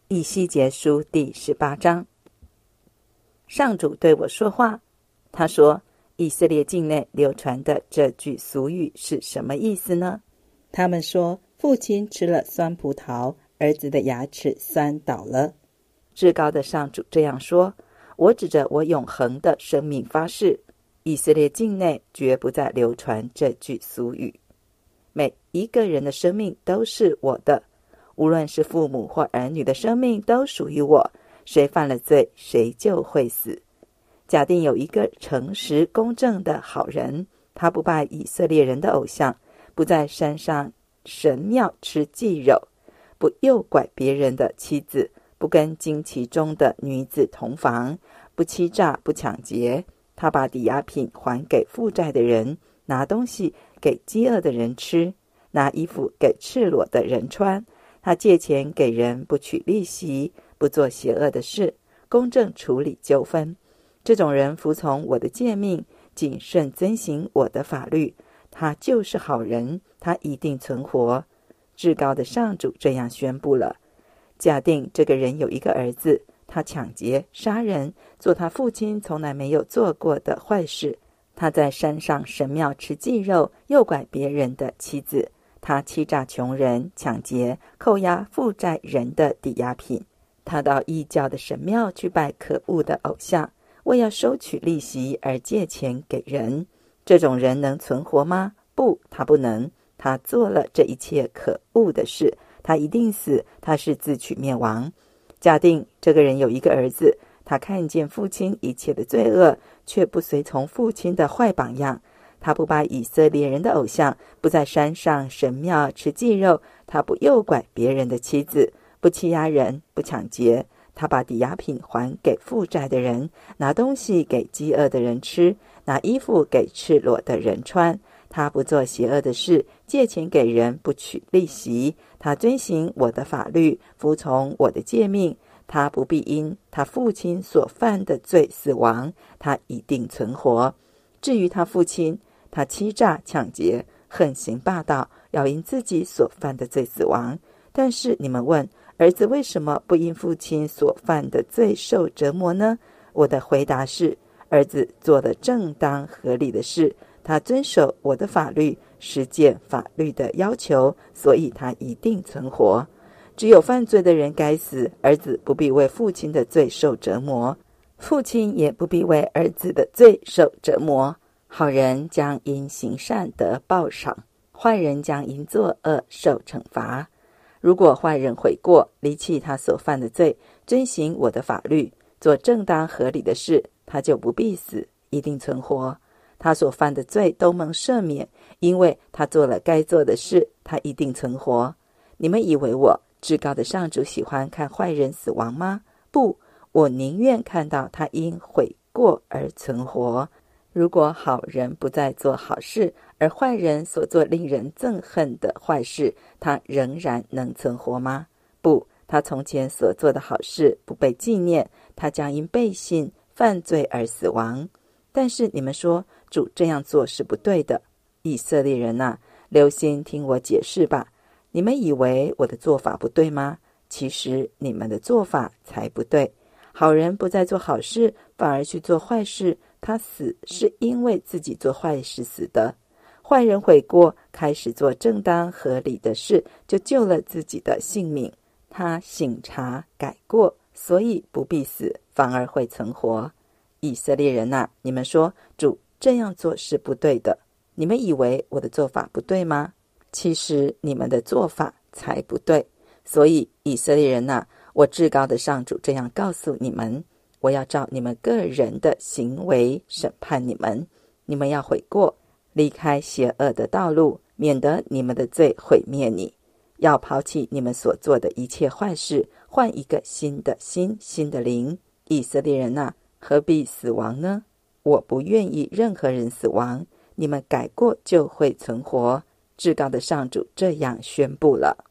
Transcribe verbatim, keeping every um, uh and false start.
以西结书第十八章。上主对我说话，他说，以色列境内流传的这句俗语是什么意思呢？他们说，父亲吃了酸葡萄，儿子的牙齿酸倒了。至高的上主这样说，我指着我永恒的生命发誓，以色列境内绝不再流传这句俗语。每一个人的生命都是我的，无论是父母或儿女的生命都属于我，谁犯了罪，谁就会死。假定有一个诚实公正的好人，他不拜以色列人的偶像，不在山上神庙吃祭肉，不诱拐别人的妻子，不跟经期中的女子同房，不欺诈，不抢劫，他把抵押品还给负债的人，拿东西给饥饿的人吃，拿衣服给赤裸的人穿，他借钱给人，不取利息，不做邪恶的事，公正处理纠纷。这种人服从我的诫命，谨慎遵行我的法律，他就是好人，他一定存活。至高的上主这样宣布了。假定这个人有一个儿子，他抢劫、杀人，做他父亲从来没有做过的坏事。他在山上神庙吃祭肉，诱拐别人的妻子，他欺诈穷人，抢劫、扣押负债人的抵押品。他到异教的神庙去拜可恶的偶像，为要收取利息而借钱给人。这种人能存活吗？不，他不能。他做了这一切可恶的事，他一定死，他是自取灭亡。假定这个人有一个儿子，他看见父亲一切的罪恶，却不随从父亲的坏榜样。他不拜以色列人的偶像，不在山上神庙吃祭肉，他不诱拐别人的妻子，不欺压人，不抢劫，他把抵押品还给负债的人，拿东西给饥饿的人吃，拿衣服给赤裸的人穿。他不做邪恶的事，借钱给人，不取利息。他遵行我的法律，服从我的诫命。他不必因他父亲所犯的罪死亡，他一定存活。至于他父亲，他欺诈、抢劫、横行霸道，要因自己所犯的罪死亡。但是你们问，儿子为什么不因父亲所犯的罪受折磨呢？我的回答是，儿子做了正当合理的事，他遵守我的法律，实践法律的要求，所以他一定存活。只有犯罪的人该死，儿子不必为父亲的罪受折磨，父亲也不必为儿子的罪受折磨。好人将因行善得报赏，坏人将因作恶受惩罚。如果坏人悔过，离弃他所犯的罪，遵行我的法律，做正当合理的事，他就不必死，一定存活。他所犯的罪都蒙赦免，因为他做了该做的事，他一定存活。你们以为我至高的上主喜欢看坏人死亡吗？不，我宁愿看到他因悔过而存活。如果好人不再做好事，而坏人所做令人憎恨的坏事，他仍然能存活吗？不，他从前所做的好事不被纪念，他将因背信犯罪而死亡。但是你们说，主这样做是不对的。以色列人啊，留心听我解释吧。你们以为我的做法不对吗？其实你们的做法才不对。好人不再做好事，反而去做坏事，他死是因为自己做坏事死的。坏人悔过，开始做正当合理的事，就救了自己的性命。他省察改过，所以不必死，反而会存活。以色列人啊，你们说主这样做是不对的，你们以为我的做法不对吗？其实你们的做法才不对。所以以色列人啊，我至高的上主这样告诉你们，我要照你们个人的行为审判你们。你们要悔过，离开邪恶的道路，免得你们的罪毁灭你。要抛弃你们所做的一切坏事，换一个新的心，新的灵。以色列人啊，何必死亡呢？我不愿意任何人死亡，你们改过就会存活。至高的上主这样宣布了。